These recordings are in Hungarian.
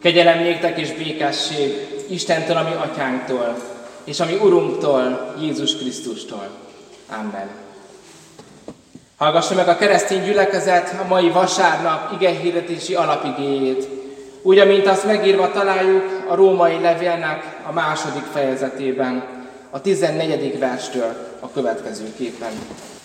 Kegyelem néktek és békesség Istentől, ami Atyánktól, és ami Urunktól, Jézus Krisztustól. Amen. Hallgassa meg a keresztény gyülekezet a mai vasárnap igehirdetési alapigéjét, úgy, amint azt megírva találjuk a római levélnek a 2. fejezetében, a 14. verstől a következőképpen.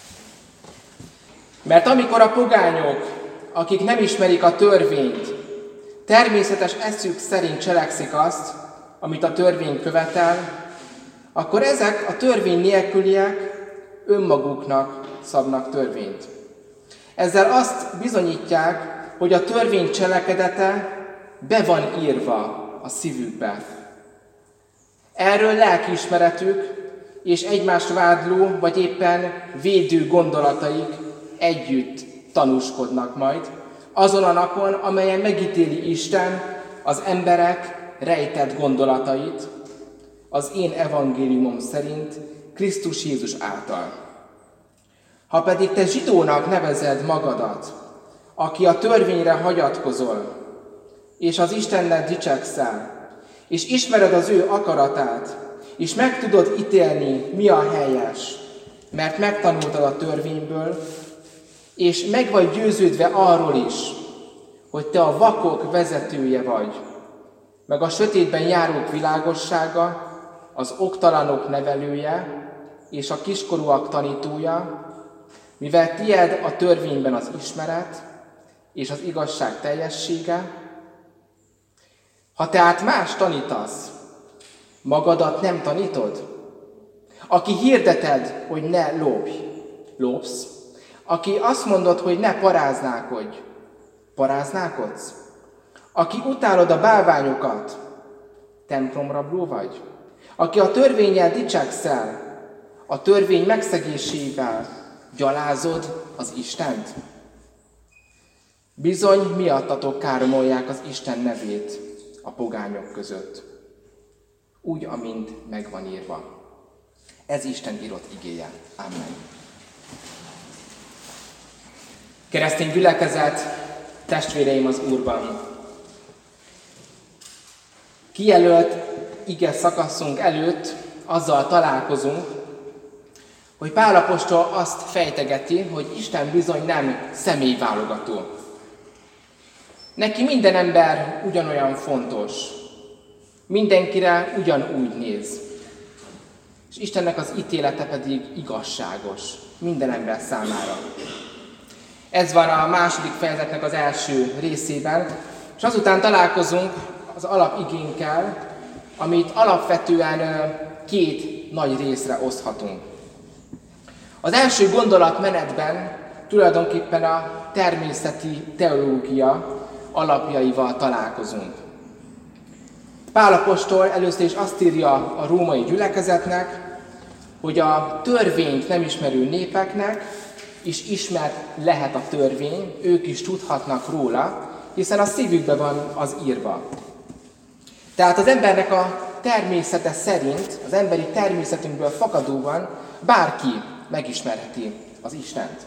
Mert amikor a pogányok, akik nem ismerik a törvényt, természetes eszük szerint cselekszik azt, amit a törvény követel, akkor ezek a törvény nélküliek önmaguknak szabnak törvényt. Ezzel azt bizonyítják, hogy a törvény cselekedete be van írva a szívükbe. Erről lelkiismeretük és egymást vádló vagy éppen védő gondolataik együtt tanúskodnak majd, azon a napon, amelyen megítéli Isten az emberek rejtett gondolatait, az én evangéliumom szerint Krisztus Jézus által. Ha pedig te zsidónak nevezed magadat, aki a törvényre hagyatkozol, és az Istennel dicsekszel, és ismered az ő akaratát, és meg tudod ítélni, mi a helyes, mert megtanultad a törvényből, és meg vagy győződve arról is, hogy te a vakok vezetője vagy, meg a sötétben járók világossága, az oktalanok nevelője, és a kiskorúak tanítója, mivel tied a törvényben az ismeret, és az igazság teljessége. Ha tehát más tanítasz, magadat nem tanítod? Aki hirdeted, hogy ne lopj, lopsz. Aki azt mondod, hogy ne paráználkodj, paráználkodsz. Aki utálod a bálványokat, templomrabló vagy. Aki a törvénnyel dicsekszel, a törvény megszegésével gyalázod az Istent. Bizony miattatok káromolják az Isten nevét a pogányok között. Úgy, amint megvan írva. Ez Isten írott igéje. Amen. Keresztény gyülekezet, testvéreim az Úrban! Kijelölt ige szakaszunk előtt azzal találkozunk, hogy Pál apostol azt fejtegeti, hogy Isten bizony nem személyválogató. Neki minden ember ugyanolyan fontos, mindenkire ugyanúgy néz. És Istennek az ítélete pedig igazságos minden ember számára. Ez van a 2. fejezetnek az első részében, és azután találkozunk az alapigénkkel, amit alapvetően 2 nagy részre oszthatunk. Az első gondolatmenetben tulajdonképpen a természeti teológia alapjaival találkozunk. Pál apostol először is azt írja a római gyülekezetnek, hogy a törvényt nem ismerő népeknek is ismert lehet a törvény, ők is tudhatnak róla, hiszen a szívükbe van az írva. Tehát az embernek a természete szerint, az emberi természetünkből fakadóan bárki megismerheti az Istent.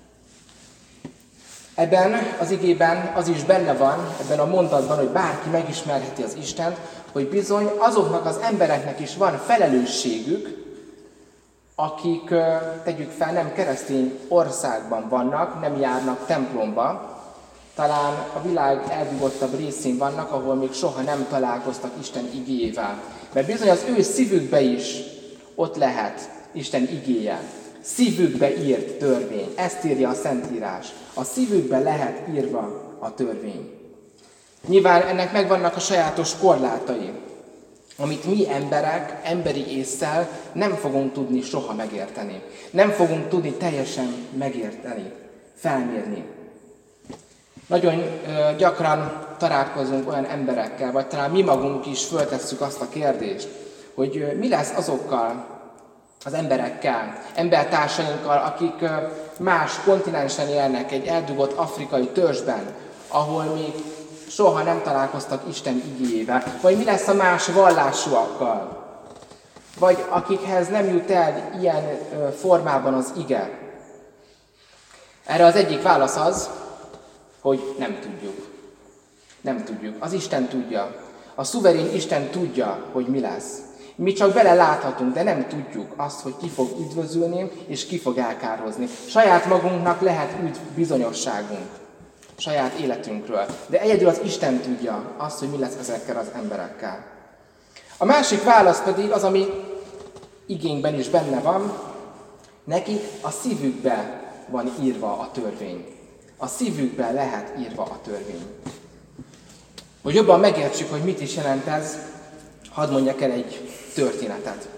Ebben az igében az is benne van, ebben a mondatban, hogy bárki megismerheti az Istent, hogy bizony azoknak az embereknek is van felelősségük, akik, tegyük fel, nem keresztény országban vannak, nem járnak templomba, talán a világ eldugottabb részén vannak, ahol még soha nem találkoztak Isten igéjével. Mert bizony az ő szívükbe is ott lehet Isten igéje. Szívükbe írt törvény. Ezt írja a Szentírás. A szívükbe lehet írva a törvény. Nyilván ennek megvannak a sajátos korlátai, amit mi emberek, emberi ésszel nem fogunk tudni soha megérteni. Nem fogunk tudni teljesen megérteni, felmérni. Nagyon gyakran találkozunk olyan emberekkel, vagy talán mi magunk is föltesszük azt a kérdést, hogy mi lesz azokkal az emberekkel, embertársainkkal, akik más kontinensen élnek, egy eldugott afrikai törzsben, ahol még soha nem találkoztak Isten igéjével, vagy mi lesz a más vallásúakkal, vagy akikhez nem jut el ilyen formában az ige. Erre az egyik válasz az, hogy nem tudjuk. Nem tudjuk. Az Isten tudja. A szuverén Isten tudja, hogy mi lesz. Mi csak beleláthatunk, de nem tudjuk azt, hogy ki fog üdvözülni, és ki fog elkárhozni. Saját magunknak lehet bizonyosságunk, saját életünkről. De egyedül az Isten tudja azt, hogy mi lesz ezekkel az emberekkel. A másik válasz pedig az, ami igényben is benne van, nekik a szívükbe van írva a törvény. A szívükbe lehet írva a törvény. Hogy jobban megértsük, hogy mit is jelent ez, hadd mondjak el egy történetet.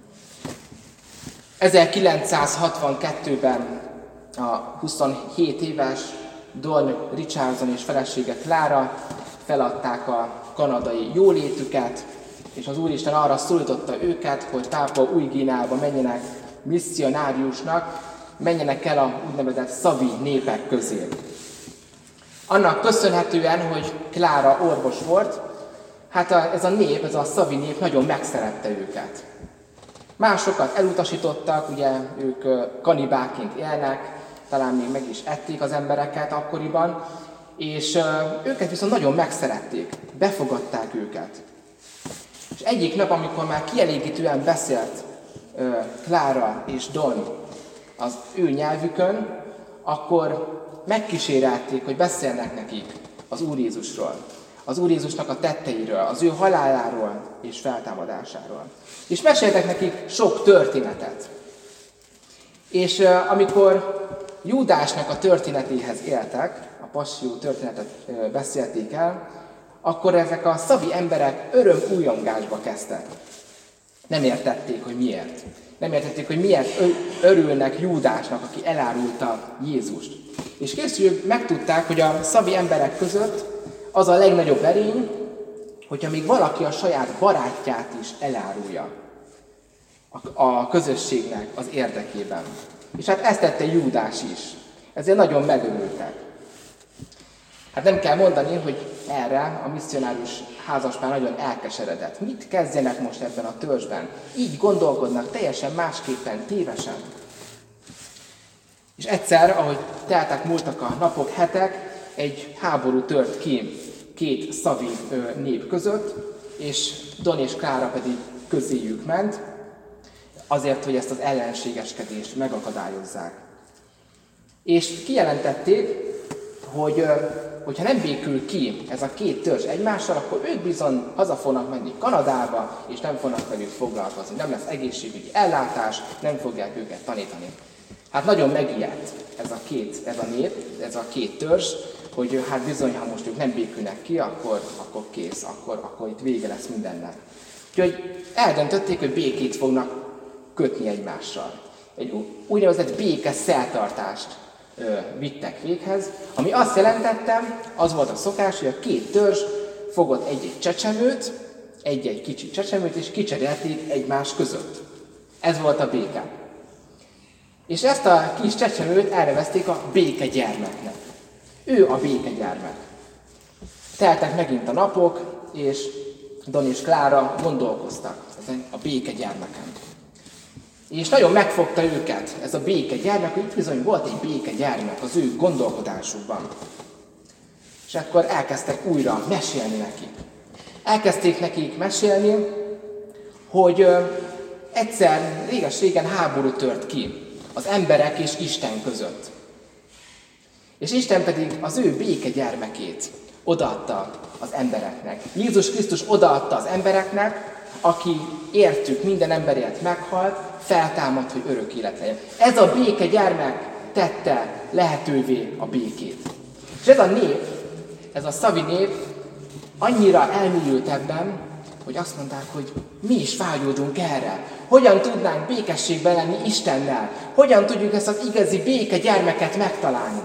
1962-ben a 27 éves Don Richardson és felesége Clara feladták a kanadai jólétüket, és az Úristen arra szólította őket, hogy Pápua Új-Guineába menjenek misszionáriusnak, menjenek el a úgynevezett szavi népek közé. Annak köszönhetően, hogy Clara orvos volt, hát ez a nép, ez a szavi nép nagyon megszerette őket. Másokat elutasítottak, ugye ők kanibáként élnek, talán még meg is ették az embereket akkoriban, és őket viszont nagyon megszerették, befogadták őket. És egyik nap, amikor már kielégítően beszélt Clara és Don az ő nyelvükön, akkor megkísérelték, hogy beszélnek nekik az Úr Jézusról, az Úr Jézusnak a tetteiről, az ő haláláról és feltámadásáról. És meséltek nekik sok történetet. És amikor Júdásnak a történetéhez éltek, a passzió történetet beszélték el, akkor ezek a szavi emberek öröm-újongásba kezdtek. Nem értették, hogy miért. Nem értették, hogy miért örülnek Júdásnak, aki elárulta Jézust. És később megtudták, hogy a szavi emberek között az a legnagyobb erény, hogyha még valaki a saját barátját is elárulja a közösségnek az érdekében. És hát ezt tette Júdás is. Ezért nagyon megörültek. Hát nem kell mondani, hogy erre a misszionárius házaspár nagyon elkeseredett. Mit kezdjenek most ebben a törzsben? Így gondolkodnak teljesen másképpen, tévesen. És egyszer, ahogy teltek múltak a napok, hetek, egy háború tört ki két szavi nép között, és Don és Clara pedig közéjük ment, azért, hogy ezt az ellenségeskedést megakadályozzák. És kijelentették, hogy hogyha nem békül ki ez a két törzs egymással, akkor ők bizony haza fognak menni Kanadába, és nem fognak velük foglalkozni. Nem lesz egészségügyi ellátás, nem fogják őket tanítani. Hát nagyon megijedt ez a nép, ez a két törzs, hogy hát bizony, ha most ők nem békülnek ki, akkor kész, akkor itt vége lesz mindennek. Úgyhogy eldöntötték, hogy békét fognak kötni egymással. Egy úgynevezett békeszertartást vittek véghez, ami azt jelentette, az volt a szokás, hogy a két törzs fogott egy-egy csecsemőt, egy-egy kicsi csecsemőt, és kicserélték egymás között. Ez volt a béke. És ezt a kis csecsemőt elnevezték a békegyermeknek. Ő a békegyermek. Teltek megint a napok, és Don és Clara gondolkoztak ezen a békegyermeken. És nagyon megfogta őket ez a békegyermek, hogy itt bizony volt egy békegyermek az ő gondolkodásukban. És akkor elkezdtek újra mesélni nekik. Elkezdték nekik mesélni, hogy egyszer, réges-régen háború tört ki az emberek és Isten között. És Isten pedig az ő békegyermekét odaadta az embereknek. Jézus Krisztus odaadta az embereknek, aki értük minden emberért meghalt, feltámadt, hogy örök élet legyen. Ez a békegyermek tette lehetővé a békét. És ez a nép, ez a szavi nép annyira elmélyült ebben, hogy azt mondták, hogy mi is vágyódunk erre. Hogyan tudnánk békességben lenni Istennel? Hogyan tudjuk ezt az igazi békegyermeket megtalálni?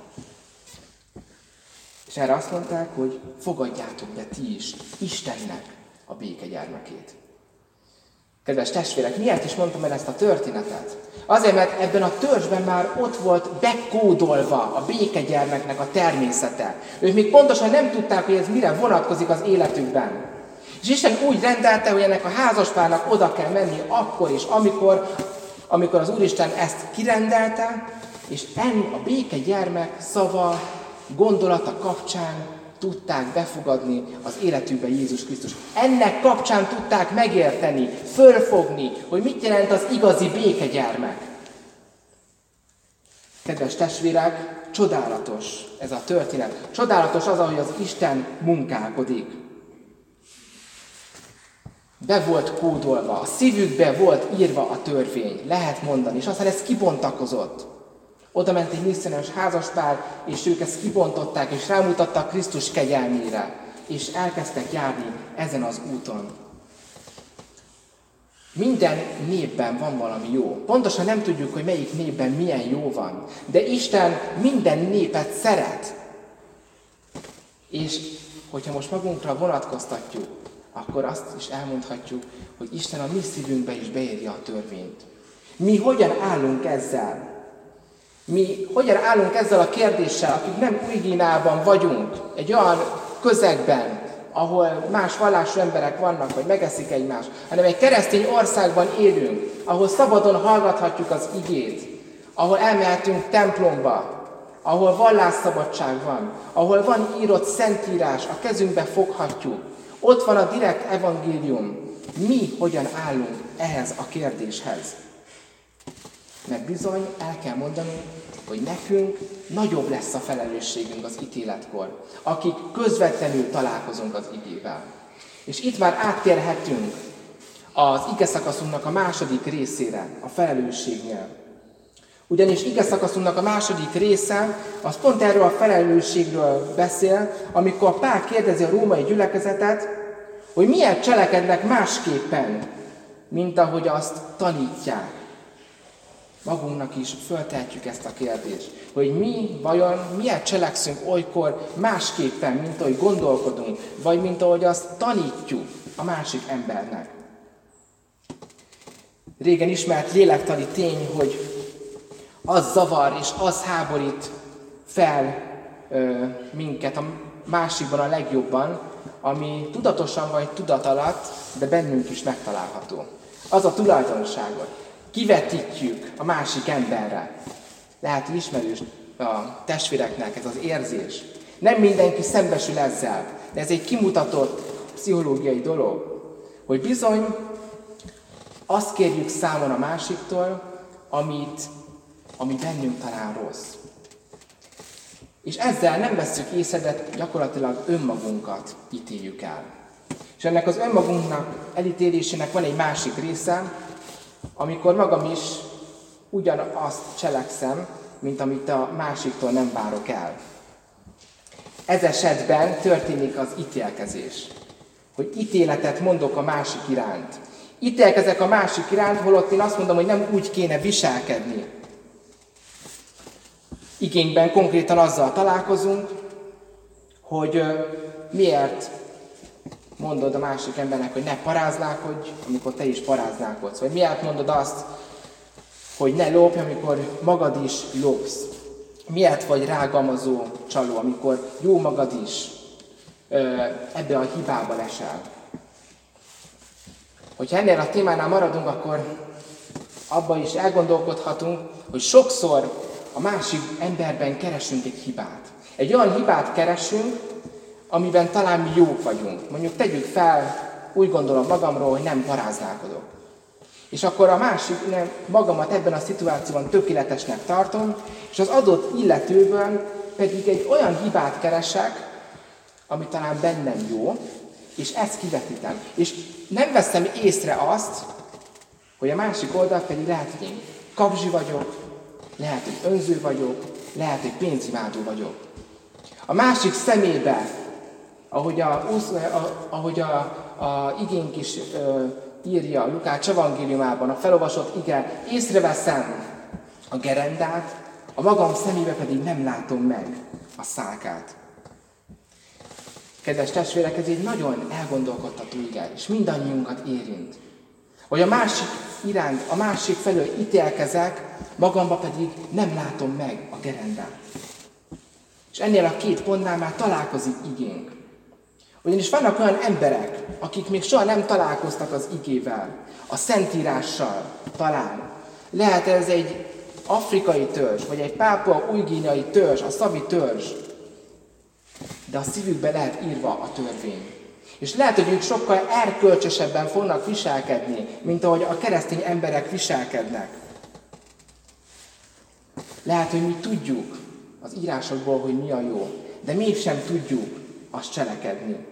És erre azt mondták, hogy fogadjátok be ti is Istennek a békegyermekét. Kedves testvérek, miért is mondtam el ezt a történetet? Azért, mert ebben a törzsben már ott volt bekódolva a békegyermeknek a természete. Ők még pontosan nem tudták, hogy ez mire vonatkozik az életükben. És Isten úgy rendelte, hogy ennek a házaspárnak oda kell menni akkor és amikor az Úristen ezt kirendelte, és a békegyermek szava, gondolata kapcsán tudták befogadni az életükbe Jézus Krisztus. Ennek kapcsán tudták megérteni, fölfogni, hogy mit jelent az igazi békegyermek. Kedves testvérek, csodálatos ez a történet. Csodálatos az, ahogy az Isten munkálkodik. Be volt kódolva, a szívükbe volt írva a törvény, lehet mondani, és aztán ez kibontakozott. Oda ment egy misszionárius házaspár, és ők ezt kibontották, és rámutattak Krisztus kegyelmére, és elkezdtek járni ezen az úton. Minden népben van valami jó. Pontosan nem tudjuk, hogy melyik népben milyen jó van, de Isten minden népet szeret. És hogyha most magunkra vonatkoztatjuk, akkor azt is elmondhatjuk, hogy Isten a mi szívünkbe is beírja a törvényt. Mi hogyan állunk ezzel? Mi hogyan állunk ezzel a kérdéssel, akik nem Új-Guineában vagyunk, egy olyan közegben, ahol más vallású emberek vannak, vagy megeszik egymást, hanem egy keresztény országban élünk, ahol szabadon hallgathatjuk az igét, ahol elmehetünk templomba, ahol vallásszabadság van, ahol van írott szentírás, a kezünkbe foghatjuk. Ott van a direkt evangélium. Mi hogyan állunk ehhez a kérdéshez? Mert bizony el kell mondanunk, hogy nekünk nagyobb lesz a felelősségünk az ítéletkor, akik közvetlenül találkozunk az igével. És itt már áttérhetünk az igeszakaszunknak a második részére, a felelősségnél. Ugyanis igeszakaszunknak a második része, az pont erről a felelősségről beszél, amikor Pál kérdezi a római gyülekezetet, hogy miért cselekednek másképpen, mint ahogy azt tanítják. Magunknak is föltehetjük ezt a kérdést, hogy mi vajon miért cselekszünk olykor másképpen, mint ahogy gondolkodunk, vagy mint ahogy azt tanítjuk a másik embernek. Régen ismert lélektani tény, hogy az zavar és az háborít fel minket a másikban a legjobban, ami tudatosan vagy tudat alatt, de bennünk is megtalálható. Az a tulajdonságot kivetítjük a másik emberre. Lehet, hogy ismerős a testvéreknek ez az érzés. Nem mindenki szembesül ezzel, de ez egy kimutatott pszichológiai dolog, hogy bizony azt kérjük számon a másiktól, ami bennünk talán rossz. És ezzel nem vesszük észre, de gyakorlatilag önmagunkat ítéljük el. És ennek az önmagunknak elítélésének van egy másik része, amikor magam is ugyanazt cselekszem, mint amit a másiktól nem várok el. Ez esetben történik az ítélkezés, hogy ítéletet mondok a másik iránt. Ítélkezek a másik iránt, holott én azt mondom, hogy nem úgy kéne viselkedni. Igényben konkrétan azzal találkozunk, hogy miért mondod a másik embernek, hogy ne paráználkodj, amikor te is paráználkodsz. Vagy miért mondod azt, hogy ne lopj, amikor magad is lopsz. Miért vagy rágalmazó csaló, amikor jó magad is ebbe a hibába lesel. Hogyha ennél a témánál maradunk, akkor abban is elgondolkodhatunk, hogy sokszor a másik emberben keresünk egy hibát. Egy olyan hibát keresünk, amiben talán mi jók vagyunk. Mondjuk tegyük fel, úgy gondolom magamról, hogy nem paráználkodok. És akkor a másik, magamat ebben a szituációban tökéletesnek tartom, és az adott illetőből pedig egy olyan hibát keresek, ami talán bennem jó, és ezt kivetítem. És nem veszem észre azt, hogy a másik oldal pedig lehet, hogy én kapzsi vagyok, lehet, hogy önző vagyok, lehet, hogy pénzimádó vagyok. A másik szemébe, ahogy a igénk is írja a Lukács evangéliumában, a felolvasott ige, észreveszem a gerendát, a magam szemébe pedig nem látom meg a szálkát. Kedves testvérek, ez egy nagyon elgondolkodtató ige, és mindannyiunkat érint. Hogy a másik iránt, a másik felől ítélkezek, magamba pedig nem látom meg a gerendát. És ennél a két pontnál már találkozik igénk. Ugyanis vannak olyan emberek, akik még soha nem találkoztak az igével, a szentírással talán. Lehet ez egy afrikai törzs, vagy egy pápua új-guineai törzs, a szavi törzs. de a szívükbe lehet írva a törvény. És lehet, hogy ők sokkal erkölcsösebben fognak viselkedni, mint ahogy a keresztény emberek viselkednek. Lehet, hogy mi tudjuk az írásokból, hogy mi a jó, de mégsem tudjuk azt cselekedni.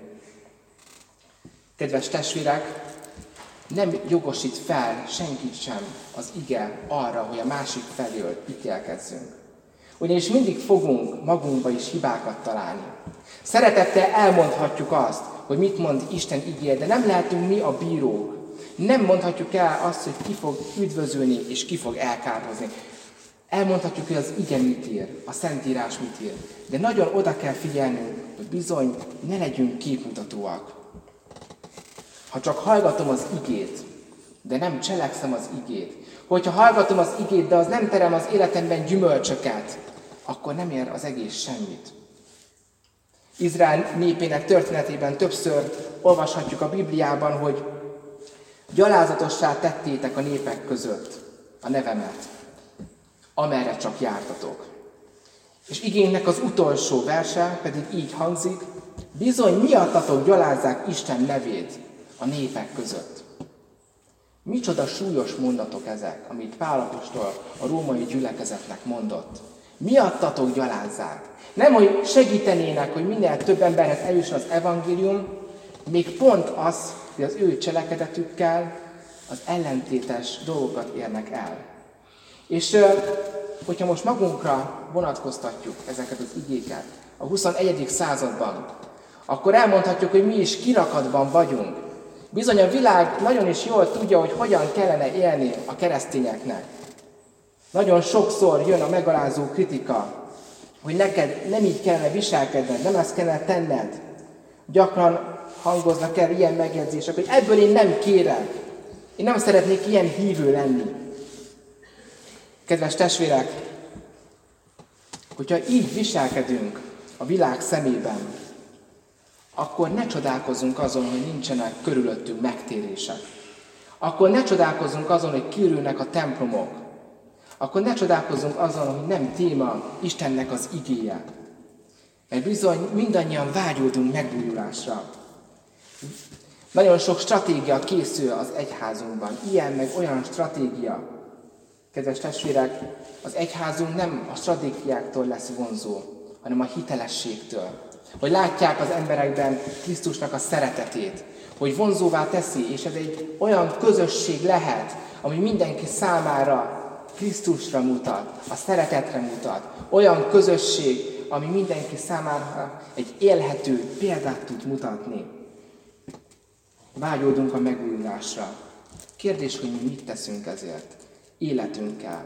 Kedves testvérek, nem jogosít fel senkit sem az ige arra, hogy a másik felől ítélkezzünk. Ugyanis mindig fogunk magunkba is hibákat találni. Szeretettel elmondhatjuk azt, hogy mit mond Isten igéje, de nem lehetünk mi a bírók. Nem mondhatjuk el azt, hogy ki fog üdvözölni és ki fog elkárhozni. Elmondhatjuk, hogy az ige mit ír, a Szentírás mit ír. De nagyon oda kell figyelnünk, hogy bizony ne legyünk képmutatóak. Ha csak hallgatom az igét, de nem cselekszem az igét, hogyha hallgatom az igét, de az nem terem az életemben gyümölcsöket, akkor nem ér az egész semmit. Izrael népének történetében többször olvashatjuk a Bibliában, hogy gyalázatossá tettétek a népek között a nevemet, amerre csak jártatok. És igénknek az utolsó verse pedig így hangzik, bizony miattatok gyalázzák Isten nevét a népek között. Micsoda súlyos mondatok ezek, amit Pál apostol a római gyülekezetnek mondott. Miattatok gyalázzák. Nem, hogy segítenének, hogy minél több emberhez eljusson az evangélium, még pont az, hogy az ő cselekedetükkel az ellentétes dolgokat érnek el. És hogyha most magunkra vonatkoztatjuk ezeket az igéket a 21. században, akkor elmondhatjuk, hogy mi is kirakatban vagyunk. Bizony a világ nagyon is jól tudja, hogy hogyan kellene élni a keresztényeknek. Nagyon sokszor jön a megalázó kritika, hogy neked nem így kellene viselkedned, nem ezt kellene tenned. Gyakran hangoznak el ilyen megjegyzések, hogy ebből én nem kérek. Én nem szeretnék ilyen hívő lenni. Kedves testvérek, hogyha így viselkedünk a világ szemében, akkor ne csodálkozzunk azon, hogy nincsenek körülöttünk megtérések. Akkor ne csodálkozzunk azon, hogy kiürülnek a templomok. Akkor ne csodálkozzunk azon, hogy nem téma Istennek az igéje. Mert bizony mindannyian vágyódunk megújulásra. Nagyon sok stratégia készül az egyházunkban. Ilyen meg olyan stratégia. Kedves testvérek, az egyházunk nem a stratégiáktól lesz vonzó, hanem a hitelességtől. Hogy látják az emberekben Krisztusnak a szeretetét, hogy vonzóvá teszi, és ez egy olyan közösség lehet, ami mindenki számára Krisztusra mutat, a szeretetre mutat. Olyan közösség, ami mindenki számára egy élhető példát tud mutatni. Vágyódunk a megújulásra. Kérdés, hogy mi mit teszünk ezért? Életünkkel,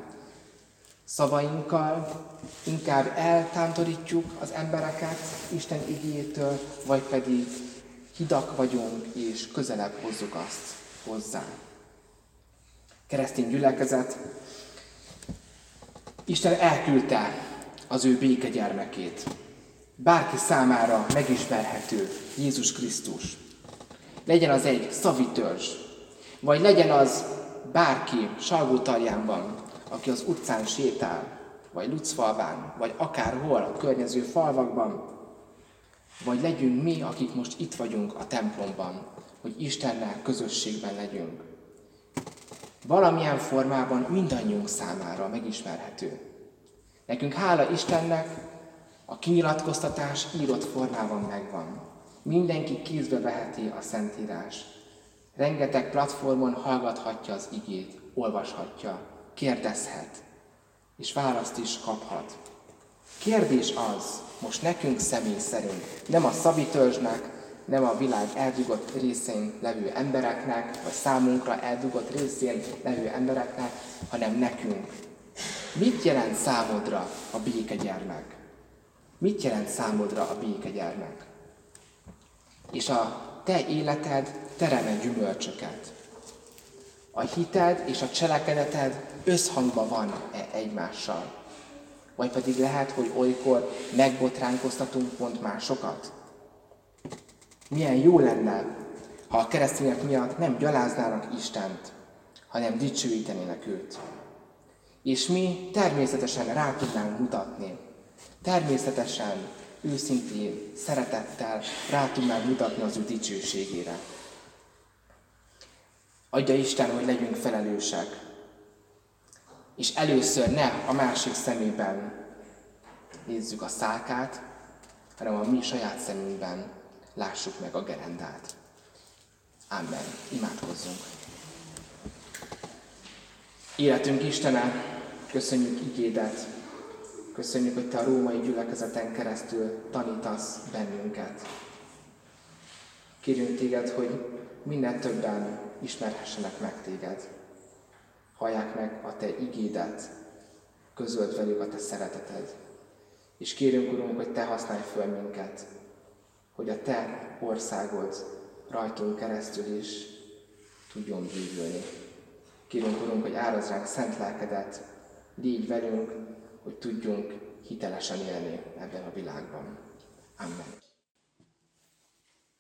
szavainkkal inkább eltántorítjuk az embereket Isten igéjétől, vagy pedig hidak vagyunk és közelebb hozzuk azt hozzá. Keresztény gyülekezet, Isten elküldte az ő békegyermekét. Bárki számára megismerhető Jézus Krisztus. Legyen az egy szavitörzs, vagy legyen az bárki Salgótarjánban, aki az utcán sétál, vagy Lucfalván, vagy akárhol a környező falvakban, vagy legyünk mi, akik most itt vagyunk a templomban, hogy Istennel közösségben legyünk. Valamilyen formában mindannyiunk számára megismerhető. Nekünk hála Istennek a kinyilatkoztatás írott formában megvan. Mindenki kézbe veheti a Szentírás. Rengeteg platformon hallgathatja az igét, olvashatja, kérdezhet, és választ is kaphat. Kérdés az, most nekünk személy szerint, nem a szavitörzsnek, nem a világ eldugott részén levő embereknek, vagy számunkra eldugott részén levő embereknek, hanem nekünk. Mit jelent számodra a békegyermek? Mit jelent számodra a békegyermek? És a te életed teremel gyümölcsöket. A hited és a cselekedeted összhangban van egymással. Vagy pedig lehet, hogy olykor megbotránkoztatunk pont másokat. Milyen jó lenne, ha a keresztények miatt nem gyaláznának Istent, hanem dicsőítenének őt. És mi természetesen rá tudnánk mutatni. Természetesen őszintén, szeretettel rá tudnánk mutatni az ő dicsőségére. Adja Isten, hogy legyünk felelősek, és először ne a másik szemében nézzük a szálkát, hanem a mi saját szemünkben lássuk meg a gerendát. Amen. Imádkozzunk. Életünk Istene, köszönjük igédet, köszönjük, hogy Te a római gyülekezeten keresztül tanítasz bennünket. Kérünk Téged, hogy minél többen ismerhessenek meg Téged. Hallják meg a Te igédet, közöld velük a Te szereteted. És kérünk, Urunk, hogy Te használj föl minket, hogy a Te országod rajtunk keresztül is tudjon bővülni. Kérünk, Urunk, hogy árazd ránk szent lelkedet, légy velünk, hogy tudjunk hitelesen élni ebben a világban. Amen.